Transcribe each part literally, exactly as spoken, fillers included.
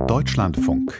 Deutschlandfunk.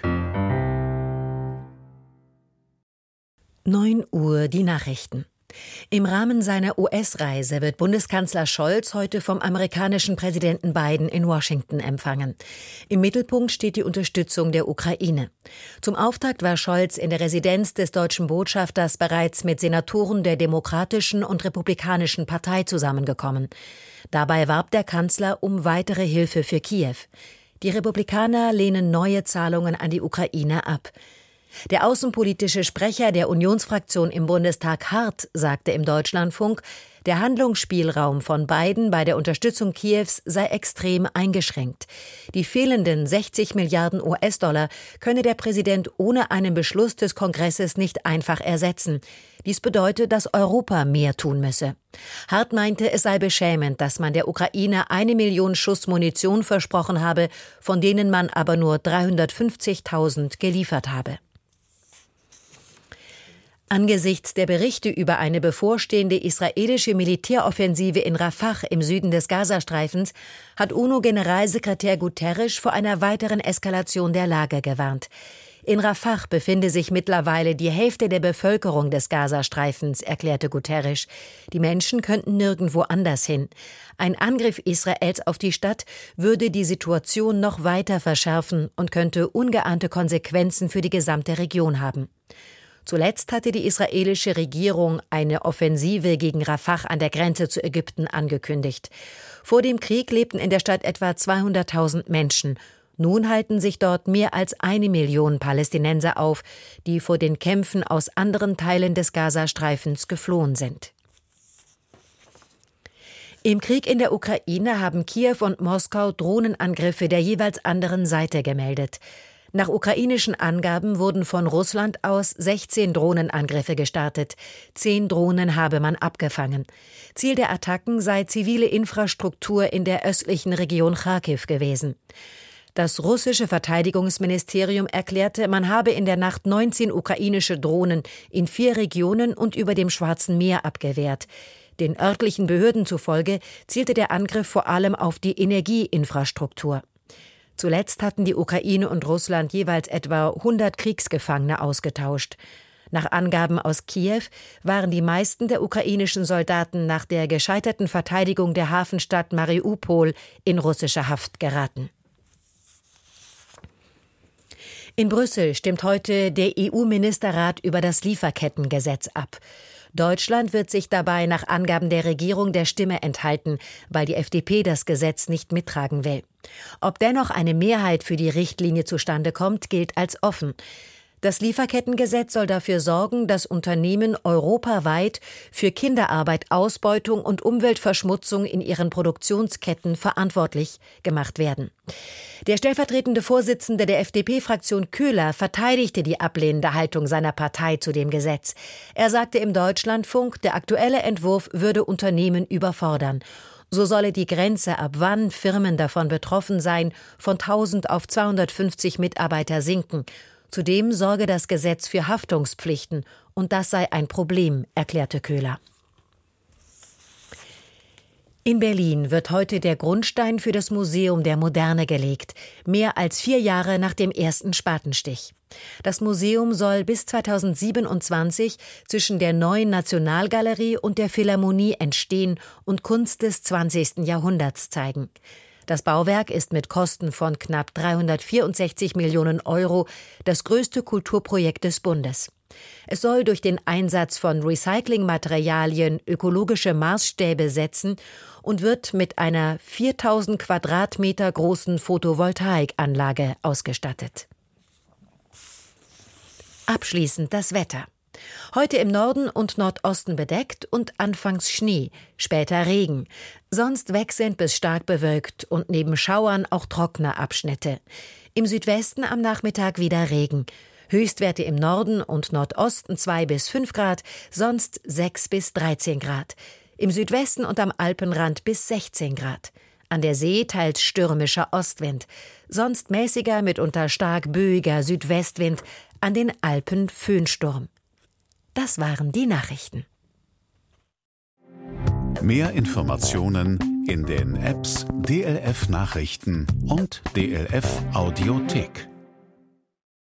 neun Uhr die Nachrichten. Im Rahmen seiner U S-Reise wird Bundeskanzler Scholz heute vom amerikanischen Präsidenten Biden in Washington empfangen. Im Mittelpunkt steht die Unterstützung der Ukraine. Zum Auftakt war Scholz in der Residenz des deutschen Botschafters bereits mit Senatoren der Demokratischen und Republikanischen Partei zusammengekommen. Dabei warb der Kanzler um weitere Hilfe für Kiew. Die Republikaner lehnen neue Zahlungen an die Ukraine ab. Der außenpolitische Sprecher der Unionsfraktion im Bundestag Hart sagte im Deutschlandfunk, der Handlungsspielraum von Biden bei der Unterstützung Kiews sei extrem eingeschränkt. Die fehlenden sechzig Milliarden U S-Dollar könne der Präsident ohne einen Beschluss des Kongresses nicht einfach ersetzen. Dies bedeutet, dass Europa mehr tun müsse. Hart meinte, es sei beschämend, dass man der Ukraine eine Million Schuss Munition versprochen habe, von denen man aber nur dreihundertfünfzigtausend geliefert habe. Angesichts der Berichte über eine bevorstehende israelische Militäroffensive in Rafah im Süden des Gazastreifens hat UNO-Generalsekretär Guterres vor einer weiteren Eskalation der Lage gewarnt. In Rafah befinde sich mittlerweile die Hälfte der Bevölkerung des Gazastreifens, erklärte Guterres. Die Menschen könnten nirgendwo anders hin. Ein Angriff Israels auf die Stadt würde die Situation noch weiter verschärfen und könnte ungeahnte Konsequenzen für die gesamte Region haben. Zuletzt hatte die israelische Regierung eine Offensive gegen Rafah an der Grenze zu Ägypten angekündigt. Vor dem Krieg lebten in der Stadt etwa zweihunderttausend Menschen. Nun halten sich dort mehr als eine Million Palästinenser auf, die vor den Kämpfen aus anderen Teilen des Gazastreifens geflohen sind. Im Krieg in der Ukraine haben Kiew und Moskau Drohnenangriffe der jeweils anderen Seite gemeldet. Nach ukrainischen Angaben wurden von Russland aus sechzehn Drohnenangriffe gestartet. Zehn Drohnen habe man abgefangen. Ziel der Attacken sei zivile Infrastruktur in der östlichen Region Charkiw gewesen. Das russische Verteidigungsministerium erklärte, man habe in der Nacht neunzehn ukrainische Drohnen in vier Regionen und über dem Schwarzen Meer abgewehrt. Den örtlichen Behörden zufolge zielte der Angriff vor allem auf die Energieinfrastruktur. Zuletzt hatten die Ukraine und Russland jeweils etwa hundert Kriegsgefangene ausgetauscht. Nach Angaben aus Kiew waren die meisten der ukrainischen Soldaten nach der gescheiterten Verteidigung der Hafenstadt Mariupol in russische Haft geraten. In Brüssel stimmt heute der E U-Ministerrat über das Lieferkettengesetz ab. Deutschland wird sich dabei nach Angaben der Regierung der Stimme enthalten, weil die F D P das Gesetz nicht mittragen will. Ob dennoch eine Mehrheit für die Richtlinie zustande kommt, gilt als offen. Das Lieferkettengesetz soll dafür sorgen, dass Unternehmen europaweit für Kinderarbeit, Ausbeutung und Umweltverschmutzung in ihren Produktionsketten verantwortlich gemacht werden. Der stellvertretende Vorsitzende der F D P-Fraktion Köhler verteidigte die ablehnende Haltung seiner Partei zu dem Gesetz. Er sagte im Deutschlandfunk, der aktuelle Entwurf würde Unternehmen überfordern. So solle die Grenze, ab wann Firmen davon betroffen seien, von tausend auf zweihundertfünfzig Mitarbeiter sinken. Zudem sorge das Gesetz für Haftungspflichten, und das sei ein Problem, erklärte Köhler. In Berlin wird heute der Grundstein für das Museum der Moderne gelegt, mehr als vier Jahre nach dem ersten Spatenstich. Das Museum soll bis zweitausendsiebenundzwanzig zwischen der Neuen Nationalgalerie und der Philharmonie entstehen und Kunst des zwanzigsten Jahrhunderts zeigen. Das Bauwerk ist mit Kosten von knapp dreihundertvierundsechzig Millionen Euro das größte Kulturprojekt des Bundes. Es soll durch den Einsatz von Recyclingmaterialien ökologische Maßstäbe setzen und wird mit einer viertausend Quadratmeter großen Photovoltaikanlage ausgestattet. Abschließend das Wetter. Heute im Norden und Nordosten bedeckt und anfangs Schnee, später Regen. Sonst wechselnd bis stark bewölkt und neben Schauern auch trockene Abschnitte. Im Südwesten am Nachmittag wieder Regen. Höchstwerte im Norden und Nordosten zwei bis fünf Grad, sonst sechs bis dreizehn Grad. Im Südwesten und am Alpenrand bis sechzehn Grad. An der See teils stürmischer Ostwind. Sonst mäßiger, mitunter stark böiger Südwestwind. An den Alpen Föhnsturm. Das waren die Nachrichten. Mehr Informationen in den Apps D L F Nachrichten und D L F Audiothek.